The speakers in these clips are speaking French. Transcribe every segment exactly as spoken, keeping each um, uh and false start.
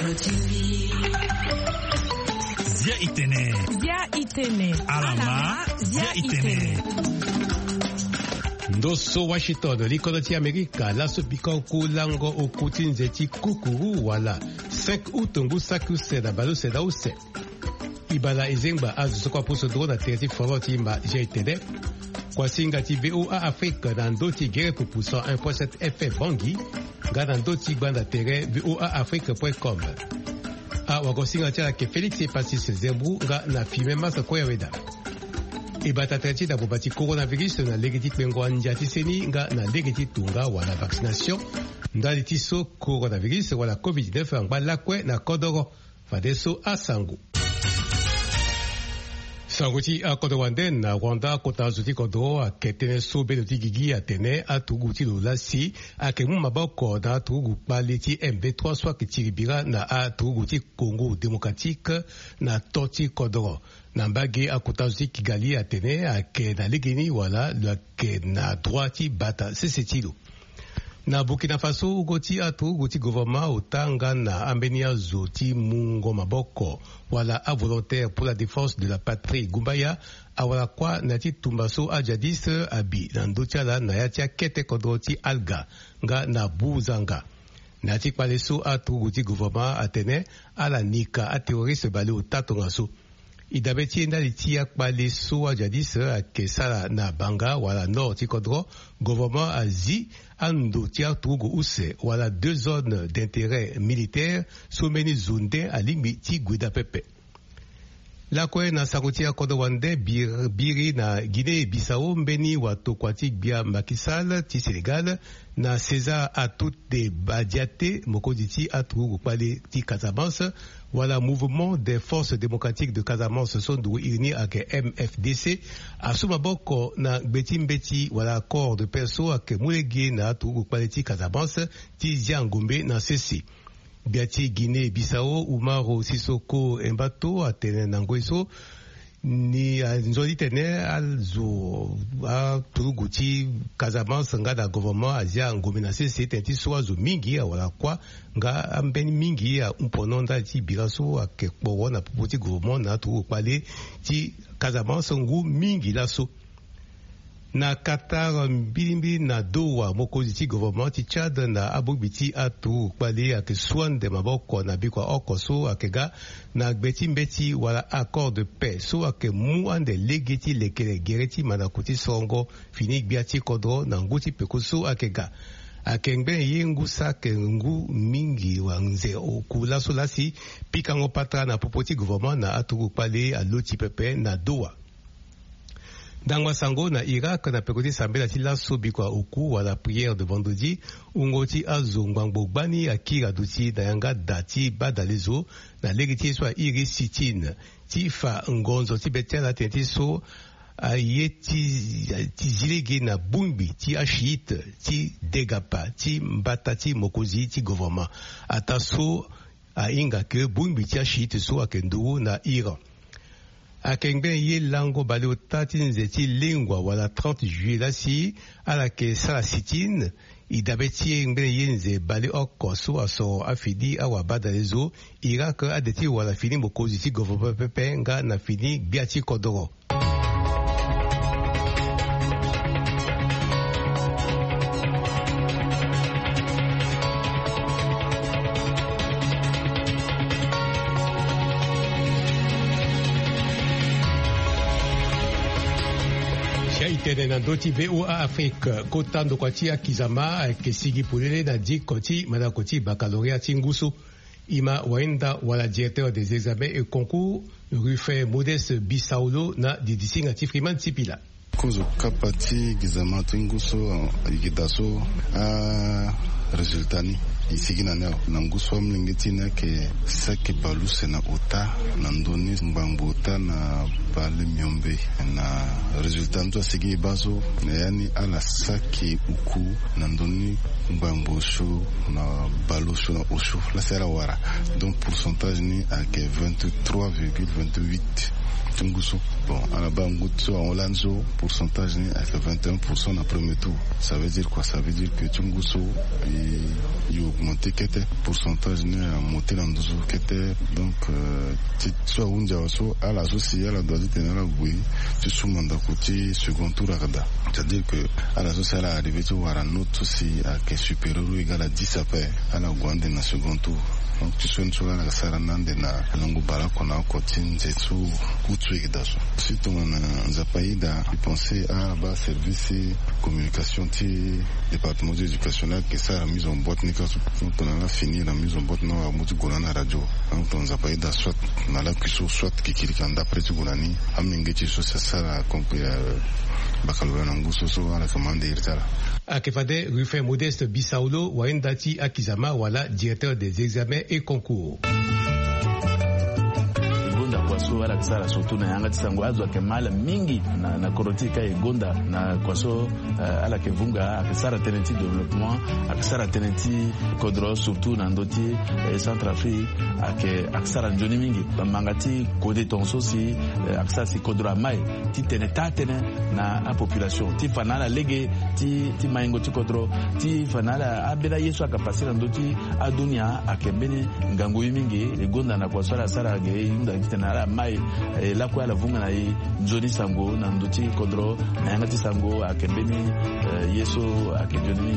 Zia itene. Zia itene. Alama. Zia itene. Ndoso Washington likoloti Amerika la supiko kulango okutinze ti kukuru wala cinq août ngu saku seda balu seda use ibala izengba azu kwa puso drone terti foroti mba jtd kwa singa ti V O A Afrique na ndoti gere pupuso un point sept F M Bangi ga na ndoti gbanda tere V O A Afrique point com a wakosinga tia ke Félix Epasis Zembru nga na filme masa kwa weda ibata trati da bobati coronavirus na legiti pengo anjati seni nga na legiti tunga wala vaccination ndali tiso coronavirus wala covid dix-neuf ngba lakwe na kodoro fadeso asangu sanguti a kodowande na Rwanda kota zuti kodo a ketene sobe no tigigi atene a tuguti lolasi a kemu maboko na tugu paleti M V trois soit kitiribira na a tuguti Congo démocratique na toti kodoro na mbage a kota zuti Kigali atene a ke na legeni wala la ke na droiti bata sesetilo na Burkina Faso ugoti atu ugoti gouvernement otanga na ambenia zoti mungo maboko wala a volontaire pour la défense de la patrie Gumbaya awala kwa nati tumbaso a jadis abi na ndotiala na yatia kete kodoti alga nga na buzanga nati paleso atu ugoti gouvernement atene ala nika a terroriste bale otato ngaso idabeti ndali tia kpale so a jadis a kesala na banga wala nord ti kodro gouvernement azi ando tia tugu use wala deux zones d'intérêt militaire someni zonde alimi ti guida pepe la kwe na sakutia kodo wande bir, biri na Guinée Bissau mbeni wato kwati bia Makisal ti Sénégal na César a tout de badiate mokoditi a tugu pale ti Casamance wala mouvement des forces démocratiques de Casamance sont unis avec M F D C a sumaboko na beti mbeti wala accord de perso avec mulegi na tugu pale ti Casamance ti Ziangombe na Ceci biati Guinée Bissau Umaro Sissoko Embato atene nangweso ni nzoli tene alzo a turuguti Casamance nga da gouvernement azia ngombe na Ceci tenti soazo mingi wala kwa nga ambeni mingi ya umpononda ti bilaso akekpo na popoti gouvernement na turugu pale ti Casamance ngu mingi laso na Qatar mbilimbi na Doha mokozi ti gouvernement ti Tchad na abobiti atu kpale ake swan de maboko na bikwa okoso akega na gbeti mbeti wala accord de paix so ake mu ande legeti lekele gereti manakuti songo fini biati kodro na nguti pekoso akega akengbe yengu sake ngu mingi wa nze okula solasi pikango patra na popoti gouvernement na atu kpale aloti pepe na Doha Dangwa sango na Irak na pekoti sambela ti laso bikwa oku wala prière de vendredi ungoti azo ngwangbo gbani akira duti na yanga dati badalezo na legiti so iri sitin ti fa ngonzo ti betela tenti so aye ti ti zilege na bumbi ti ashite ti degapa ti mbata ti mokozi ti gouvernement ataso a inga ke bumbi ti ashite so akendo na Iran akengbe ye lango bale otati nzeti lingwa wala trente juillet lasi ala ke sala sitine idabeti ngbe yenze bale okoso aso afidi awa badalezo Irak adeti wala fini mokozi ti gouvernement pepe nga na fini biati kodoro itene na ndoti V O A Afrique kotando kwati akizama kesigi pulele na dik koti mana koti baccalauréat tingusu ima waenda wala directeur des examens et concours Rufe Modeste Bisaulo na didisinga ti Freeman Tipila kozo kapati examen tingusu igidaso a resultani isigi na neo na nguso mlingiti na ke sake baluse na ota na ndoni mbambo ota na pale miombe na resultat ndo sigi bazo na yani ala sake uku na ndoni mbambo sho na balo sho na osho la sera wara donc pourcentage ni à que vingt-trois virgule vingt-huit Tungusu. Bon, à la Bangutsu, en Hollande, pourcentage avec vingt et un pour cent dans le premier tour. Ça veut dire quoi? Ça veut dire que Tungusu, il a augmenté le pourcentage a monté dans douze donc soit on dit à la société à la doit tenir la bouille tu sous mandat côté second tour c'est-à-dire que à la société à arrivé tu vois un autre aussi à qui est supérieur ou égal à dix à peu à la guande dans second tour. Donc tu sois sur la saranande na langu barako na kotin zetsu kutu edaso si tu on a pays da penser à bas service communication ti département d'éducation là que ça la mise en boîte ni kaso donc on a fini la mise en boîte na à mutu gona radio donc on a pays da soit na la kiso soit kikiri kanda après tu gonani aminge ti so ça ça compris bakalwa na nguso so ala commande irtala Akefade Ruffin Modeste Bissaulo Waendati Akizama wala directeur des examens et concours. Kwaso ala kisara surtout na yanga tisango azwa kemala mingi na na korotika egonda na kwaso uh, ala kevunga akisara tenenti développement akisara tenenti kodro surtout na ndoti eh, Centrafrique ake akisara njoni mingi bamangati kode tonso si eh, akisara si kodro mai ti teneta tene na a population ti fanala lege ti ti maingo ti kodro ti fanala abela yesu akapasira ndoti adunia akembeni ngango mingi egonda na kwaso ala sara ge yunda kitana mai la kwa la vunga na yi Johnny Sango na ndoti kodro na yanga ti Sango akembeni yeso akejoni.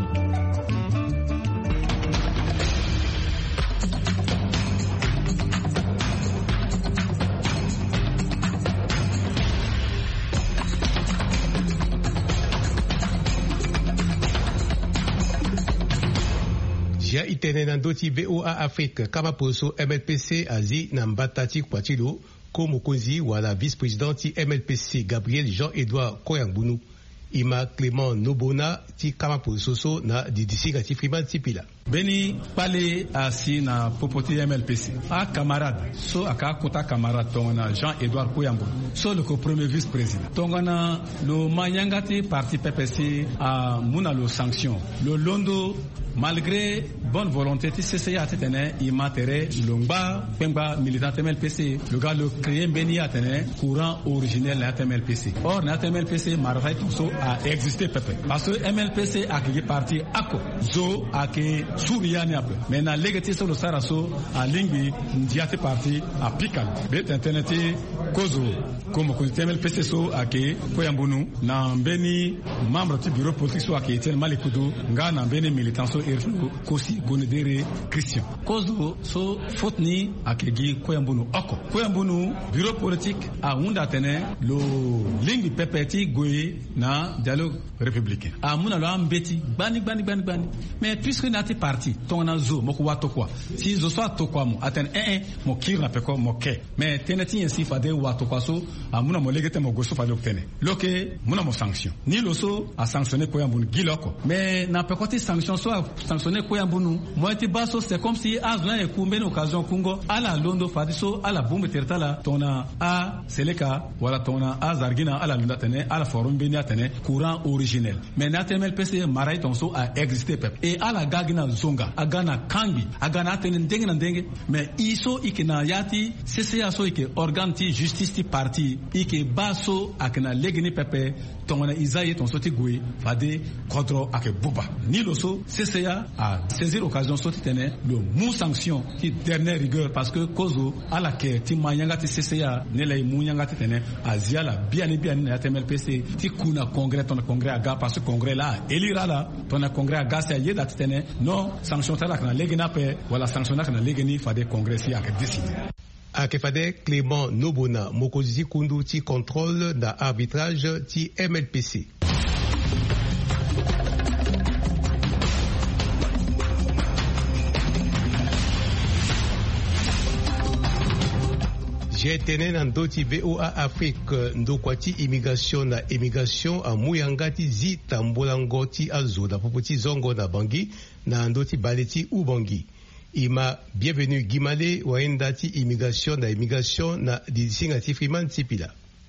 Jia itene na ndoti V O A Afrique kama poso M L P C azi na mbatati kwatilo comme Kozi wala vice-président ti M L P C Gabriel Jean-Edouard Koyangbunu ima Clément Nobona ti kama pososo na didisiga ti Freeman Tipila. Beni pale asi na popoti M L P C a camarade so aka kota camarade tongana Jean-Edouard Koyangbunu so le premier vice-président tongana lo manyangati parti P P C a muna lo sanction lo londo malgré bonne volonté ti C C A tetene imatere longba pengba militant M L P C le gars le créé beni atene courant originel na M L P C or na M L P C marai tonso a existé pepe parce que M L P C a qui parti ako zo a qui souriane ape mais na legati so lo saraso a lingbi ndiate parti a pikal bet internet kozo comme ko M L P C so a qui Koyangbunu na beni membre du bureau politique so a qui était malikudu nga na beni militant so erflo kosi gonedere Christian kozo so fotni akegi Koyangbunu oko Koyangbunu bureau politique a hunda tene lo lingbi pepeti goye na dialogue républicain a muna lo ambeti bani bani bani bani mais puisque nati parti tona zo moko wato kwa si zo so to kwa mo aten eh eh mo kirna peko mo ke mais teneti yensi fade wato kwa so a muna mo legete mo goso fa l'obtenir loke muna mo sanction ni lo so a sanctionner Koyangbunu giloko mais na pekoti sanction so a sanctionner Koyangbunu mo ti baso c'est comme si azna e kumbe une occasion kungo ala londo fadiso ala bombe tertala tona a seleka wala tona a zargina ala lunda tene ala forum benia tene courant originel mais na M L P C marai tonso a existé pep et ala gagina zonga agana kangi agana tene ndenge na ndenge mais iso ikena yati C C A so ike organe ti justice ti parti ike baso akena legini pepe tongona isaye tonso ti gwe fade kodro ake buba ni loso C C A a saisir l'occasion so ti tene le mou sanction ti dernière rigueur parce que kozo ala ke ti manyanga ti C C A ne lay munyanga ti tene aziala biani biani na M L P C ti kuna congrès ton congrès aga parce que congrès là elira là ton congrès aga c'est yeda ti tene non sanction tala kana legena pe wala sanction kana legeni fade congrès si aka décider Akefade Clément Nobona mokozi kundu ti contrôle na arbitrage ti M L P C. J'ai tenu dans d'autres V O A Afrique ndokwati immigration na immigration a muyangati zi tambolangoti azo na popoti zongo na bangi na ndoti baleti u bangi. Ima bienvenue Gimale waendati immigration na immigration na didisingati Freeman Tipila.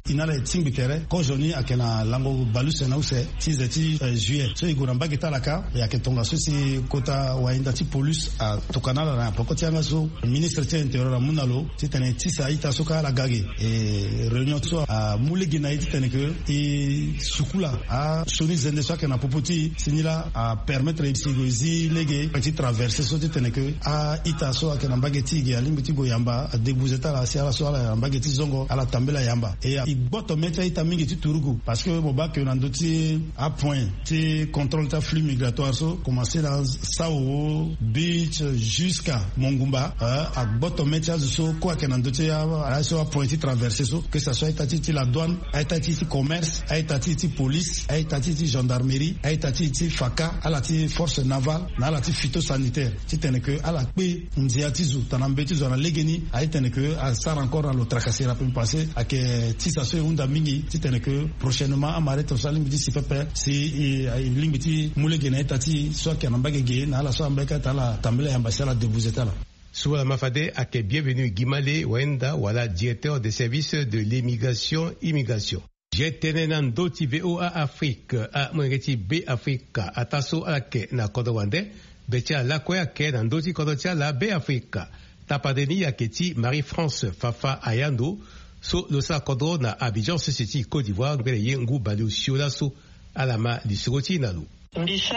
inala ting bitere ko joni akena lango baluse na use ti zeti juillet so igura mbagi talaka ya ketonga so si kota wainda ti police a tokanala na pokoti anga so ministre ti intérieur munalo ti tene ti sa ita so ka la gage e réunion so a muligi na iti tene ke i sukula a soni zende so akena popoti sinila a permettre psigozi lege ti traverser so ti tene ke a ita so akena mbagi ti gi alimbi ti go yamba a débouzer la si ala so ala mbagi ti zongo ala tambela yamba e igboto mecha ita mingi ti turugu parce que boba ke nando ti a point ti contrôle ta flux migratoire so commencer dans Sao Beach jusqu'à Mongumba a gboto mecha so ko ke nando ti a so a point ti traverser so que ça soit ita ti la douane ita ti ti commerce ita ti ti police ita ti ti gendarmerie ita ti ti faka ala ti force navale na ala ti phytosanitaire ti tene que ala pe nzia ti zu tanambeti zo na legeni a tene que a sar encore à lo tracasser la peut passer à que ti ça se unda mingi ti tene que prochainement amare to salim di si pepe si limiti mulegena etati so ke namba ge na la so ambeka tala tambele ambassadeur de Bouzetala. Soula Mafade ake bienvenue Gimale Wenda wala directeur des services de l'immigration immigration. Jetene nan doti V O A Afrique a mwengeti B Africa ataso ake na kodowande becha la kwa ke nan doti kodotia la B Africa tapadeni yaketi Marie-France Fafa Ayando so lo sa kodro na Abidjan Society Côte d'Ivoire ngere yengu balu shiola so alama lisiroti nalu mbisa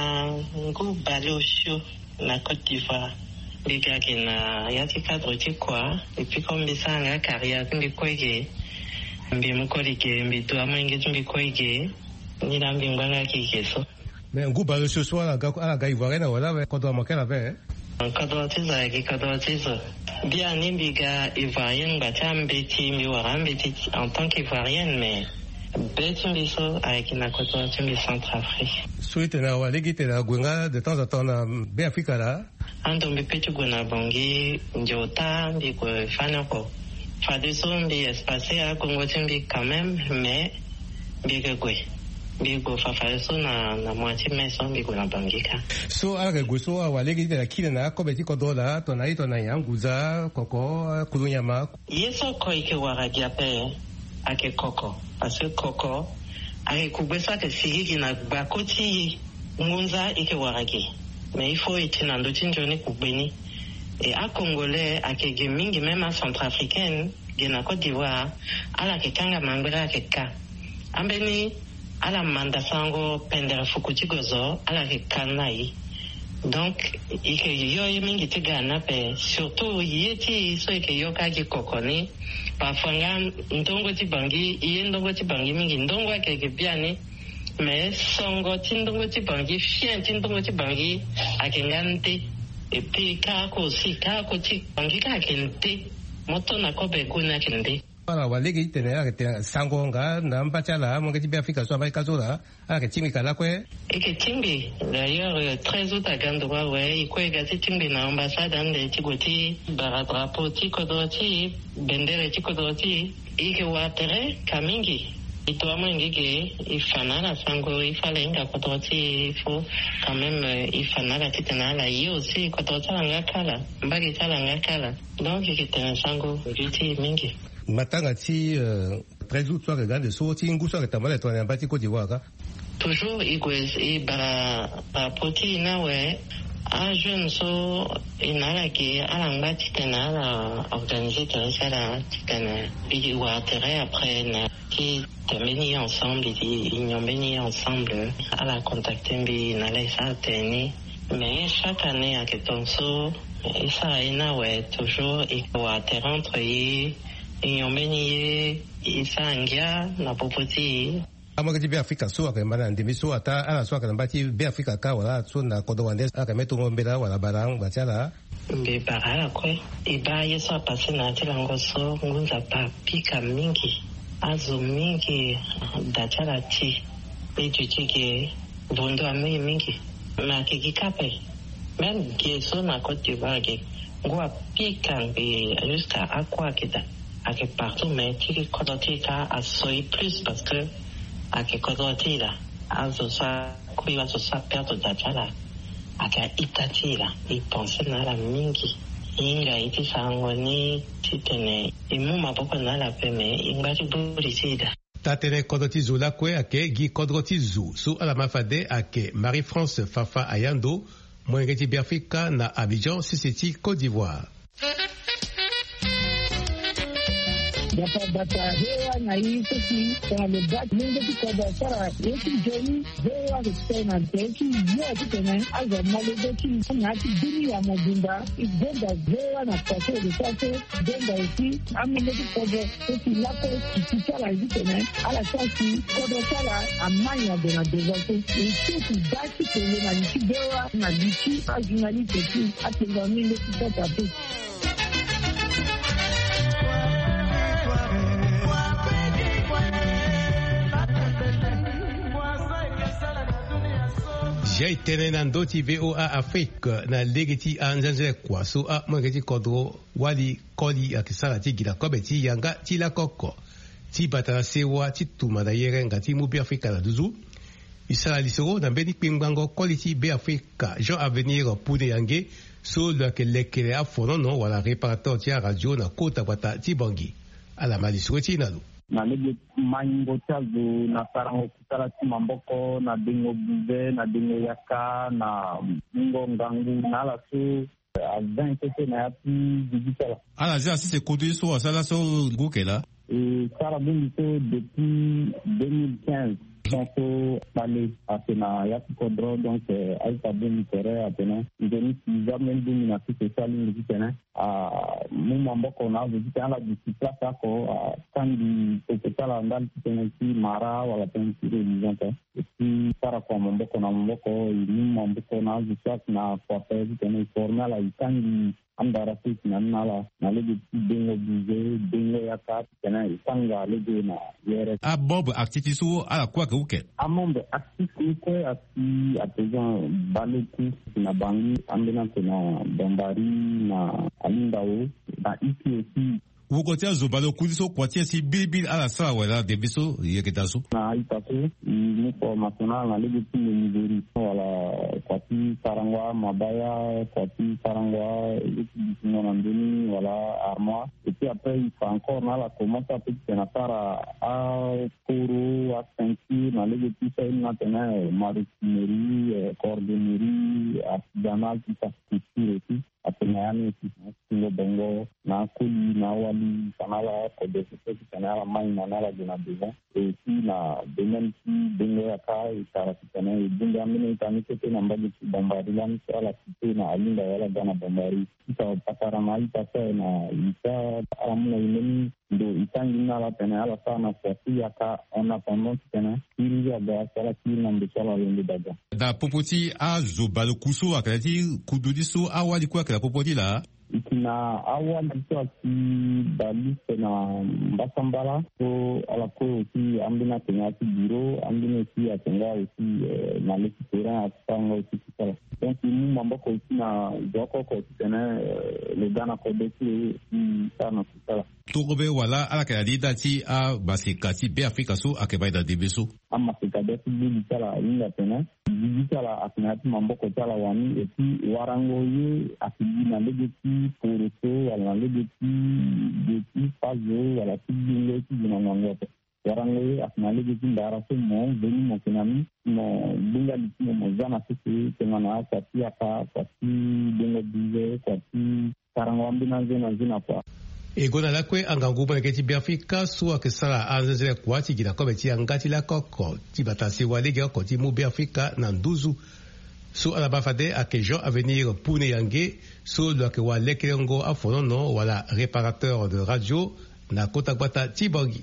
ngu balu shio na Côte d'Ivoire biga kina yati cadre ti kwa et puis comme mbisa nga carrière ngi kwege mbi mukolike mbi to amenge mbi kwege ni na mbi nganga kikeso mais ngu balu shio so ala ga ala ga ivoirien wala kodro makela be kadro tiza ki kadro tiza bien nimbiga ivoirienne batambe ti mi warambe ti en tant qu'ivoirienne mais betin biso avec na kodro ti mi Centrafrique suite na wale ki tena gwenga de temps en temps na B Afrique là ando mbi petu gona bangi njota mbi ko fana ko fade so mbi espace a Congo timbi quand même mais mbi ke kwe bigo fafa so na na moitié mais so bigo na bangika so aga guso awale ki de kile na ko beti ko dola to na ito na yanguza koko kulunyama yeso ko ike wara diape ake koko parce que koko ake kubesa ke sigi na bakoti ngunza ike wara ki mais il faut itina ndo tinjoni kubeni et à congolais ake gemingi même à centrafricaine gena Côte d'Ivoire ala ke kanga mangura ke ka ambeni ala manda sango pendere fukuti gozo ala ke kanai donc ike yo mingi tigana pe surtout yeti so ike yo ka ki kokoni pafanga ndongo ti bangi iye ndongo ti bangi mingi ndongo ke ke biani mais songo ti ndongo ti bangi fien ti ndongo ti bangi akengante et puis ka ko si ka ko ti bangi ka kente moto na ko be kuna kende ala walegi tenera ke sango nga na mbachala mongeti be Afrika so ba kazola ala ke timbi kala kwe eke timbi d'ailleurs très autres agandwa ouais ikwe gati timbi na ambassade ande tikoti baradrapo tikodoti bendere tikodoti ike watere kamingi ito amengege ifanana sango ifalenga kodoti fo quand même ifanana titana la yo aussi kodoti nga kala mbagi tala nga kala donc ike tena sango juti mingi matanga ti treize août soir regarde so ti ngu soir tamale to na bati Côte d'Ivoire toujours igwez e bara poti na we a jeune so inala ki ala ngati tena la organiser ça la tena bi wa terre après na qui terminer ensemble ils ont béni ensemble à la contacter bi na la ça teni mais chaque année à que ton so et ça ina we toujours et wa terre entre yi inyomeni isangia na popoti amagati be Afrika so akembana ndimi so ata ala so akambati be Afrika ka wala so na kodowande akameto ngombela wala barang bachala mbe barala kwe iba yeso pase na tilango so ngunza pa pika mingi azo mingi dachala ti be jutike bondo ame mingi na kikikape même geso na Côte d'Ivoire ngwa pika mbe jusqu'à aqua kita ake partout mais tiki kodoti ka asoi plus parce que ake kodoti la azo sa kuiwa so sa perdre dachala ake itati la i pense na la mingi inga iti sango ni titene imu maboko na la peme ingati buri sida. Tatene kodoti zu la kwe ake gi kodoti zu su ala mafade ake Marie-France Fafa Ayando mwengeti Biafrika na Abidjan Sisiti Côte d'Ivoire. Bata bata hewa na hii sisi kwa lebati mungu tuko basara yeki joni hewa kutena teki yeye kitena aza malebeki na kidini ya mabunda ibenda hewa na kwato de kwato benda isi amene tuko teki lako kitala kitena ala sasi kodo sala amanya de na devote isi basi kele na kidewa na bichi ajinali teki atenga mimi kitata tu. Jai tene na ndoti V O A Afrique na legeti anzanze kwa so a mwengeti kodro wali koli akisala ti gila kobe ti yanga ti la koko ti batara sewa ti tuma da yere nga ti mubi Afrika na duzu isala lisoro na mbeni pingbango koli ti be Afrika Jean Avenir Pune yange so lo ke lekele a fonono wala reparateur ti a radio na kota wata ti bangi ala malisoro ti nalu na lege mango chazo na sarango kutala ti mamboko na dengo buve na dengo yaka na ngo ngangu na la so a vingt na yapi digital ala ja si se kodu so asala so ngukela e sara bungi so depuis deux mille quinze donc parler à na yapi kodro donc aita bungi tere atena ngeni jamais bungi na site sali ngi tena a mu mamboko na vizita la disipla sako kandi koketala ndani tena si mara wala tena si religion et puis para kwa mamboko na mamboko ni mamboko na vizita na kwa tena formal la itangi andara sisi na nala na lege dengo buze dengo ya kati tena itanga lege na yere a bob activisu ala kwa kuke a mombe activisu ko asi atejan baleku na bangi ambena na bombari na alindao na iki aussi Wukotia zobalo kudiso kwatia si bilbil ala sala wala debiso yeketasu na itasu ni formational na lege ti niveri wala kwati sarangwa mabaya kwati sarangwa étudiant en demi voilà armoire et puis après il faut encore na la commence à petit na para a koro a ceinture na lege ti sa na tena marinerie cordonnerie artisanale tout ça et puis atenayani singo bongo na kuli na wali kanala kodesese kanala mai na nala de besoin et puis na domaine qui bengo ya ka itara kitana e bunga mine itani kete na mbali bombari lan ala kite na alinda wala dana bombari ita patara na ita na ita amna imeni ndo itangi na la tena ala sana kwa ya ka ona pendant tena ili ya ba sala kina mbichala lende daga da popoti a zobalo kuso akati kududiso awali kwa la popoti la ikina awali kwa ki balise na mbasambala so ala ko aussi ambina tena ti bureau ambina ti atenga aussi na le terrain atanga aussi kala donc ni mamboko aussi na joko ko tena le dana ko desi sana kala togobe wala ala ka dida ti a basikati be Afrika so akeba da debeso amma ka desi bi kala inga tena digitala atinati mamboko tala wani et puis warango ye akidi na legeti poroso wala legeti de fazo wala tibile tibina nangoto warango ye atina legeti ndara so mo veni mo kinami mo bunga litimo mo zana sisi tengana kwati aka kwati bunga bize kwati karango ambina zena zena kwa egona lakwe anganguba ngeti Biafrika so akisala anzele kwati gina kobe ti angati la koko ti batasi walege ko ti mu Biafrika na nduzu so alabafade ake Jean Avenir Pune yange so lo ke wa lekelengo afonono wala réparateur de radio na kota gbata ti bangi.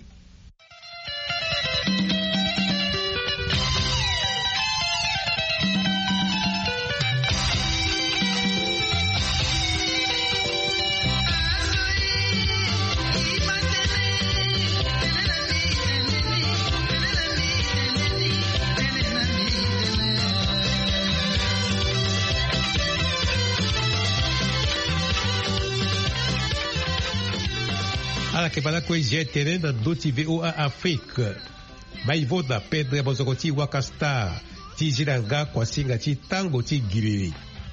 Ala ke bala kwe je tene na doti V O A Afrique. Maivoda Pedre Bozokoti Wakasta ti jiranga kwa singa ti tango ti giriri.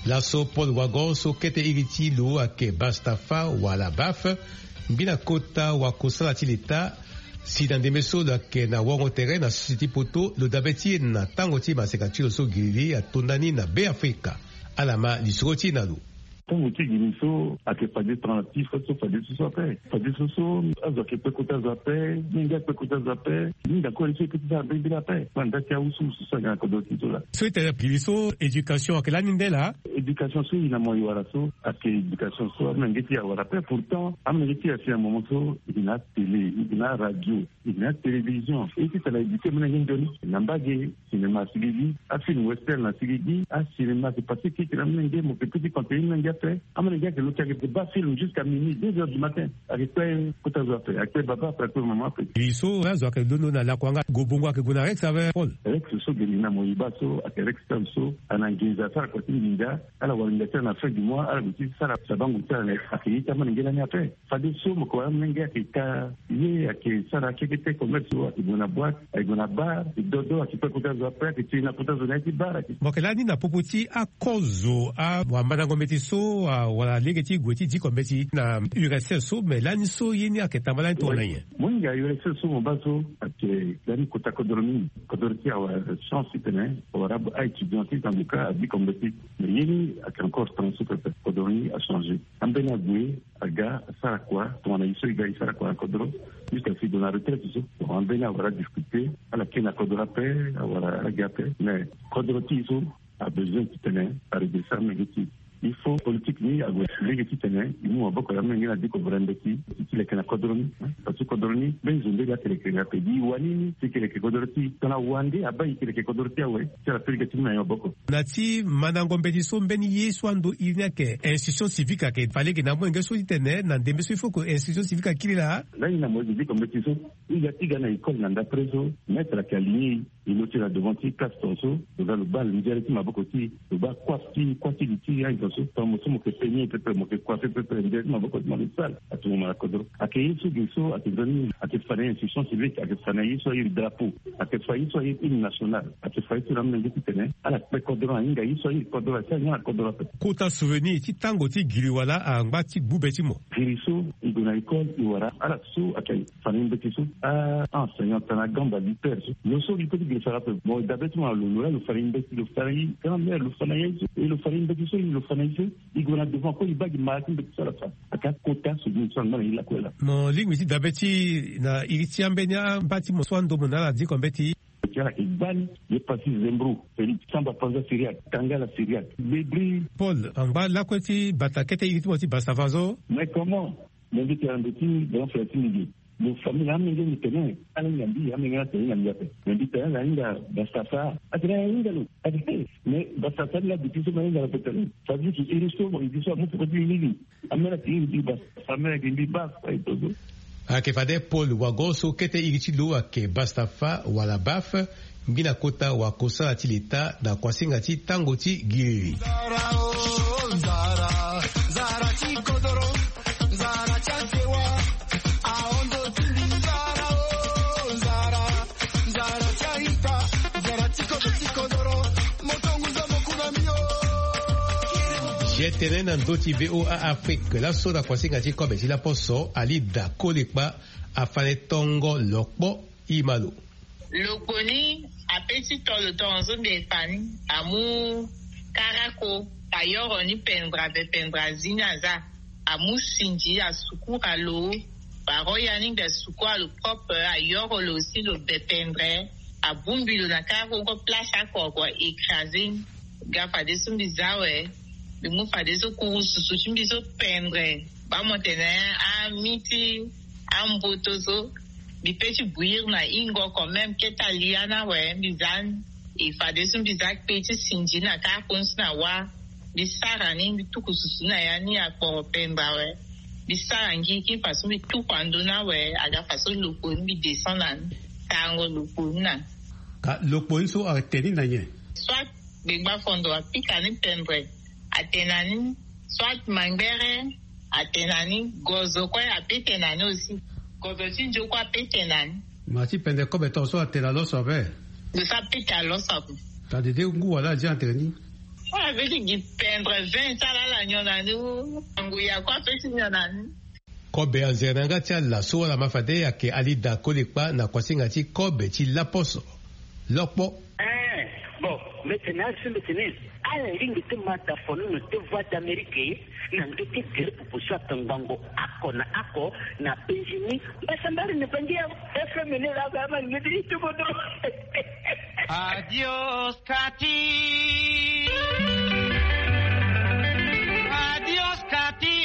Lasso Paul Wagon so kete iriti lo ake Bastafa wala baf mbina kota wa kosala ti leta si dan demeso da ke na wango terrain na société poto lo dabeti na tango ti maseka ti lo so gili atondani na be Afrika alama lisoro ti na lo. Tango ti gili so ake fade transitif so fade so ape fade so so azo ke pe kota zape ninga pe kota zape ninga ko ri ke ta be bila pe manda ti usu so ga ko do ti to la so ite gili so éducation ke la nindela éducation so ina mo yara so ake éducation so nanga ti awara pe pourtant amna ti a un moment so ina télé ina radio ina télévision et ti la éduquer mena ngoni nambage cinéma sigidi a film western na sigidi a cinéma c'est parce que ti la mena mo pe petit contenu nanga pe amna ga ke lo ti ke ba film jusqu'à minuit deux heures du matin avec kota zape avec baba après maman pe iso azo ke dono na la kwanga gobongo ke gona rex avec Paul rex so gelina mo ibaso ak rex tamso anangiza sa ko tinga ala walinga na fin du mois ala biti sala sabangu tala akita manengela ni ape fadi so mo ko amnenge akita ye ake sala kete commerce wa ibona boîte ibona bar dodo akipa kutazo ape akiti na kutazo na bar mokelani na popoti a kozo a wambana ngometi so wala legeti gweti di kombeti na U R S S so mais lani so yini aketa malani to naye munga U R S S so mo baso ake dani kotakodormi kodorti awa chance tene ora ba étudiant dans le cas di kombeti yini ake encore temps super kodormi a changé ambena gwe aga sarakwa tona iso iga sarakwa kodoro jusqu'à ce de la retraite so ambena wala discuter ala kena kodora pe wala agape mais kodorti so a besoin de tenir à redresser négatif. Il faut politique ni à gauche négatif tenir il nous a beaucoup amené à dire que vraiment qui qui les kana kodoroni parce que kodoroni ben zombe la télé kana pedi wani c'est que les kodoroti tona wande abai que les kodoroti awe c'est la télé qui n'a beaucoup nati manango mbediso mbeni yeso ando ilnya ke institution civique ke fallait que na mwenge so itene na ndembe so il faut que institution civique kilila là il na mo dit comme compétition il y a tiga na école na preso mettre la caligny il note la devant ti castonso dans le bal l'idée ma beaucoup ti le bas quoi ti quoi ti ti ya dans ce temps mo mo que peigner peut mo que quoi peut peut l'idée ma beaucoup de mal sale à tout moment kodro accueillir ce giso à te donner à te faire une institution civique à te faire une soit le drapeau à te faire soit une nationale à te faire sur la même qui tenait à la kodro inga soit une kodro ça na kodro kota souvenir ti tango ti giliwala a ngati bubeti mo giliso il dona école il wara ala so akay fanin betiso a enseignant na gamba du père le so il peut dire ça rappelle bon d'habitude le le farin beti le farin quand mère le farin et le farin betiso le farin il gona devant ko il bagi martin betiso la fa aka kota so ni son il la kwela no lingwi d'habitude na iritiambenya mbati mo swando mo na di kombeti la Iban, le passé Zembro, Félix Samba Panza Syriac, Tangala Syriac, Bébri. Paul, en bas, là, quoi, tu batakete, il dit, Bastavazo. Mais comment? L'invité en petit, dans la famille. Le famille a mis le terrain, a mis un billet, a mis un terrain, a mis un terrain. L'invité a mis un Bastafa, a mis un terrain, a mis un terrain. Mais Bastafa, là, depuis ce moment, il a répété. Ça veut dire qu'il est resté, il dit ça, moi, pour dire, il dit, a mis un terrain, il dit, Bastafa, il dit, Bastafa, et tout. Akefade Paul Wagoso kete iritilu ake Bastafa wala baf mbina kota wa kosa ti leta na kwasinga ti tango ti giri zara o zara zara ti kodoro zara chatewa aondo ti zara o zara zara chaita zara ti kodoro ti kodoro motongu za mokuna mio jetene na ndoti V O A Afrique la soda kwasinga ti kobe ti la poso ali da kolekpa afane tongo lokpo imalo lokoni apesi tolo tonzo befani amu karako ayoro ni pendra be pendra zinaza amu sinji asukura lo baroya ni de sukura lo propre ayoro lo si lo be pendre abumbi lo na karo ko place akoko écraser gafa de sumbizawe de mu fa de so kuru susu chimbizo pendre ba montene a miti ambotozo bipeti bouillir na ingo quand même keta liana we bizan e fa de sum bizak peti sinji na ka kons na wa bisara ni bituku susu na ya ni akpo pemba we bisara ngi ki fa sum bitu kwando na we aga fa so loko ni descendre tango loko na ka loko iso a teni na ye soit begba fondo a pika ni pembre atenani soit mangere atenani gozo kwa ya petenani aussi gozo tinjo kwa petenani mati pende ko beto so atela lo so be de sa peta lo so ta de de ngu wala ja teni On avait dit peindre vingt ça là la nyona nous nguya kwa pesi nyona ni. Kobe anzeranga tia la so la mafade ya ke ali da kolekpa na kwasinga ti kobe ti laposo. Lokpo. Eh, bon, maintenant c'est maintenant. À ringi te mata fonu no te voix d'Amérique na ndoke gele proposition tangango ako na ako na Benjamin basambari ne bandia F M ne la ba man ngedi to bodo. Adios Kati. Adios Kati.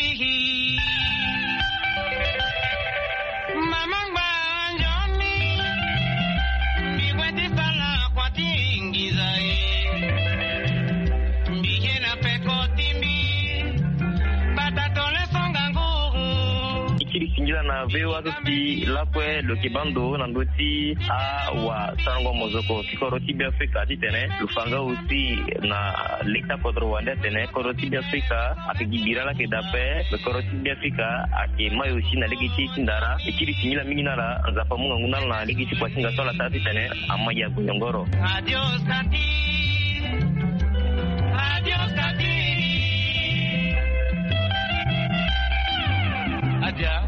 Mamang banjoni mi wende sala kwa tingizai. Singira na vewa kuti lapwe lo kibando na ndoti a wa sango mozoko kikoroti bi Afrika titene lufanga usi na lekta kodro wanda tene koroti bi Afrika akigibira la kedape koroti bi Afrika akimayo usi na legiti tindara ikiri singira minginara nzapa munga nguna na legiti kwa singa sola tati tene amaya guyongoro. Adios Kati. Adios Kati. Adia.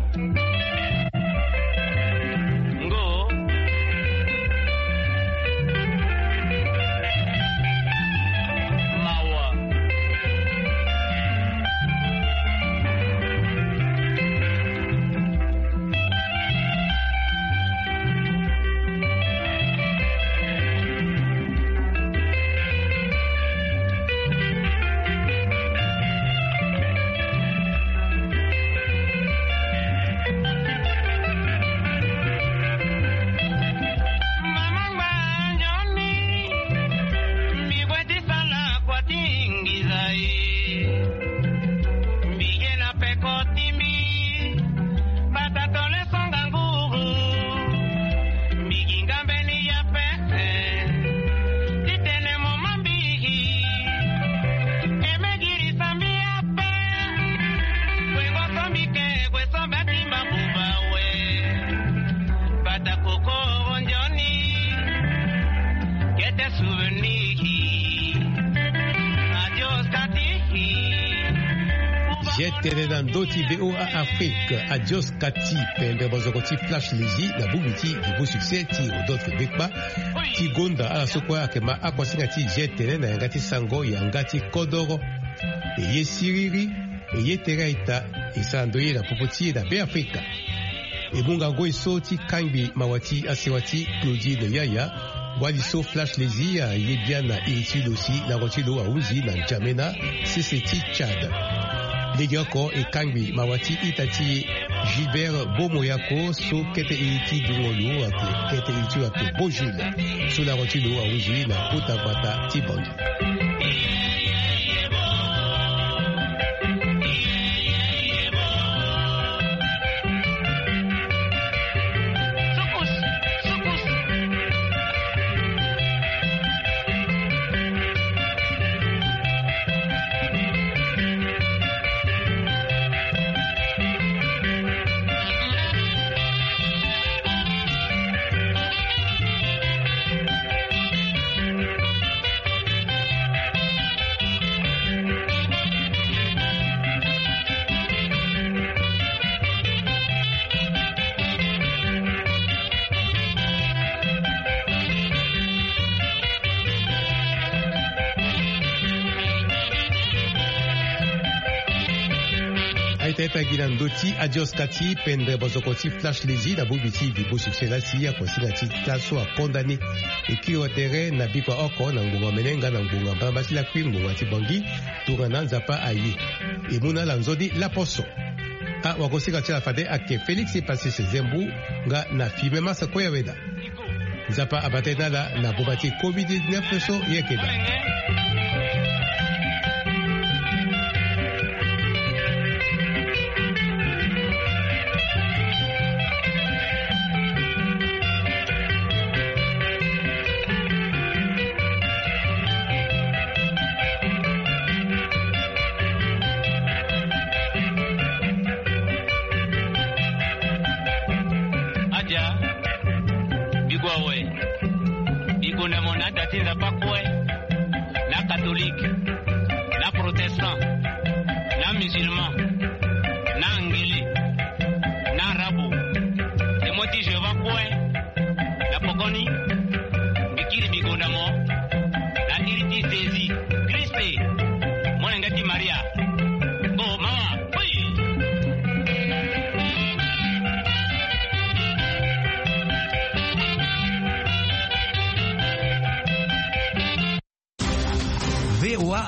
Tene dans Doti V O A Afrique, Adios Kati, pende bozokoti flash lezi, na bugiti, du beau succès, ti odot bekba, ti gonda ala sokwa akema akwasinga ti jetene na yangati sango yangati kodoro, eye siriri, eye tereita, isa andoye na popoti na be Afrika. Ebunga ngoi so ti kangbi mawati asiwati, Claudine Yaya, waliso flash lezi ya yebia na iriti dosi, na rotilo wa uzi na jamena, sese ti Chad. Legioko e Kangbi mawati itati Gilbert Bomoyako so kete iti dungolu ake kete iti ake Bojule so la rotilo a uji na Potavata Tibangi. Teta Gilandoti, Adios Kati, pendre bozokoti flash lezi, na bubiti du beau succès la si, a konsinati taso a condamné, et qui au terrain na bikwa oko, na ngunga menenga, na ngunga bambasi la kwi, ngunga tibangi, turana nzapa aye, et muna lanzodi la poso. A wakosika tia la fade ake Félix e passé se zembu, nga na fime masa koya weda. Nzapa abatena la, na bubati covid dix-neuf so yekeda.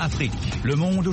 Afrique. Le monde